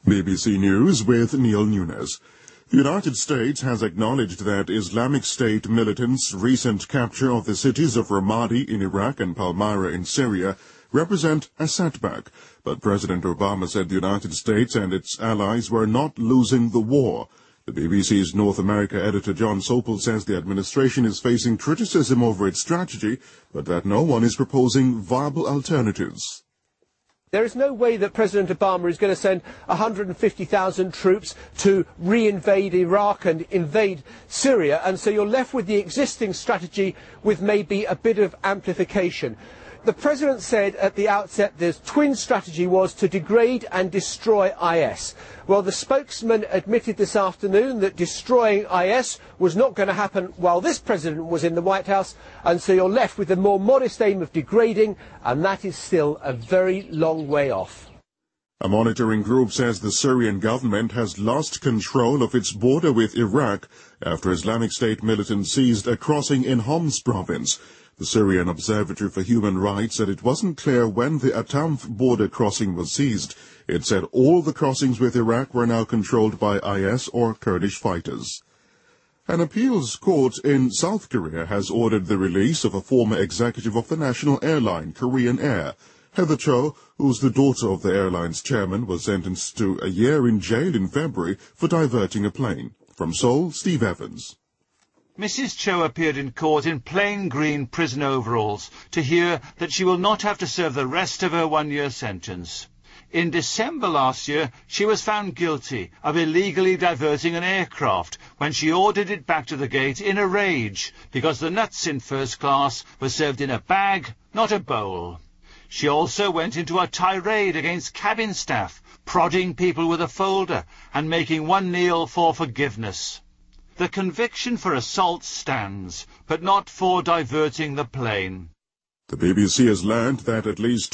BBC News with Neil Nunes. The United States has acknowledged that Islamic State militants' recent capture of the cities of Ramadi in Iraq and Palmyra in Syria represent a setback, but President Obama said the United States and its allies were not losing the war. The BBC's North America editor John Sopel says the administration is facing criticism over its strategy, but that no one is proposing viable alternatives. There is no way that President Obama is going to send 150,000 troops to re-invade Iraq and invade Syria, and so you're left with the existing strategy with maybe a bit of amplification. The President said at the outset the twin strategy was to degrade and destroy IS. Well, the spokesman admitted this afternoon that destroying IS was not going to happen while this President was in the White House, and so you're left with the more modest aim of degrading, and that is still a very long way off. A monitoring group says the Syrian government has lost control of its border with Iraq after Islamic State militants seized a crossing in Homs province. The Syrian Observatory for Human Rights said it wasn't clear when the Atamf border crossing was seized. It said all the crossings with Iraq were now controlled by IS or Kurdish fighters. An appeals court in South Korea has ordered the release of a former executive of the national airline, Korean Air. Heather Cho, who's the daughter of the airline's chairman, was sentenced to a year in jail in February for diverting a plane. From Seoul, Steve Evans. Mrs. Cho appeared in court in plain green prison overalls to hear that she will not have to serve the rest of her one-year sentence. In December last year, she was found guilty of illegally diverting an aircraft when she ordered it back to the gate in a rage because the nuts in first class were served in a bag, not a bowl. She also went into a tirade against cabin staff, prodding people with a folder and making one kneel for forgiveness. The conviction for assault stands, but not for diverting the plane. The BBC has learned that at least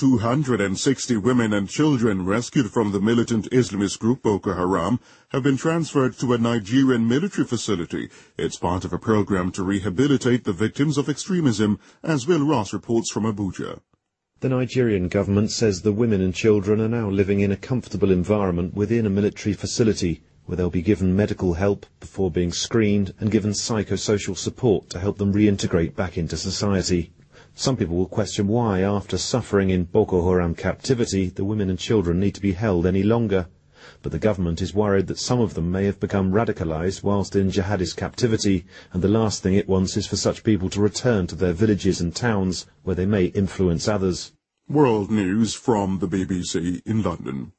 260 women and children rescued from the militant Islamist group Boko Haram have been transferred to a Nigerian military facility. It's part of a program to rehabilitate the victims of extremism, as Will Ross reports from Abuja. The Nigerian government says the women and children are now living in a comfortable environment within a military facility, where they'll be given medical help before being screened and given psychosocial support to help them reintegrate back into society. Some people will question why, after suffering in Boko Haram captivity, the women and children need to be held any longer. But the government is worried that some of them may have become radicalised whilst in jihadist captivity, and the last thing it wants is for such people to return to their villages and towns, where they may influence others. World News from the BBC in London.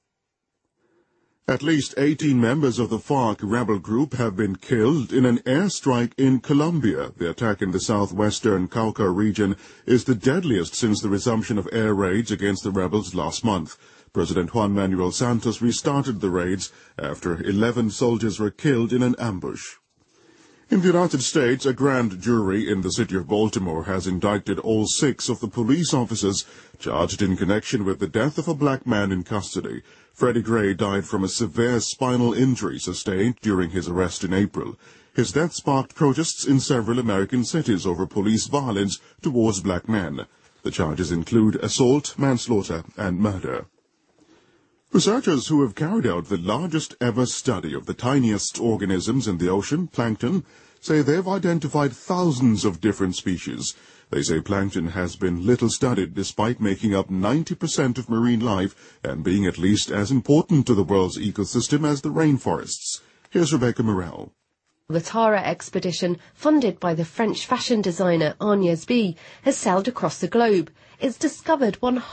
At least 18 members of the FARC rebel group have been killed in an airstrike in Colombia. The attack in the southwestern Cauca region is the deadliest since the resumption of air raids against the rebels last month. President Juan Manuel Santos restarted the raids after 11 soldiers were killed in an ambush. In the United States, a grand jury in the city of Baltimore has indicted all 6 of the police officers charged in connection with the death of a black man in custody. Freddie Gray died from a severe spinal injury sustained during his arrest in April. His death sparked protests in several American cities over police violence towards black men. The charges include assault, manslaughter, and murder. Researchers who have carried out the largest ever study of the tiniest organisms in the ocean, plankton, say they've identified thousands of different species. They say plankton has been little studied despite making up 90% of marine life and being at least as important to the world's ecosystem as the rainforests. Here's Rebecca Morel. The Tara expedition, funded by the French fashion designer Agnès B, has sailed across the globe. It's discovered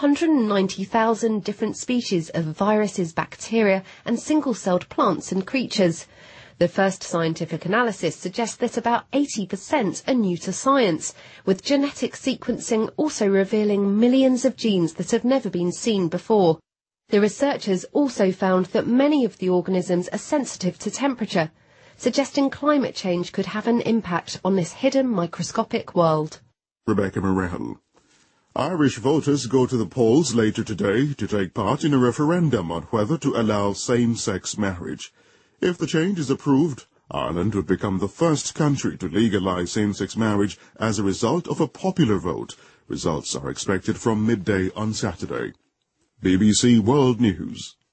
190,000 different species of viruses, bacteria and single-celled plants and creatures. The first scientific analysis suggests that about 80% are new to science, with genetic sequencing also revealing millions of genes that have never been seen before. The researchers also found that many of the organisms are sensitive to temperature, suggesting climate change could have an impact on this hidden microscopic world. Rebecca Morel. Irish voters go to the polls later today to take part in a referendum on whether to allow same-sex marriage. If the change is approved, Ireland would become the first country to legalize same-sex marriage as a result of a popular vote. Results are expected from midday on Saturday. BBC World News.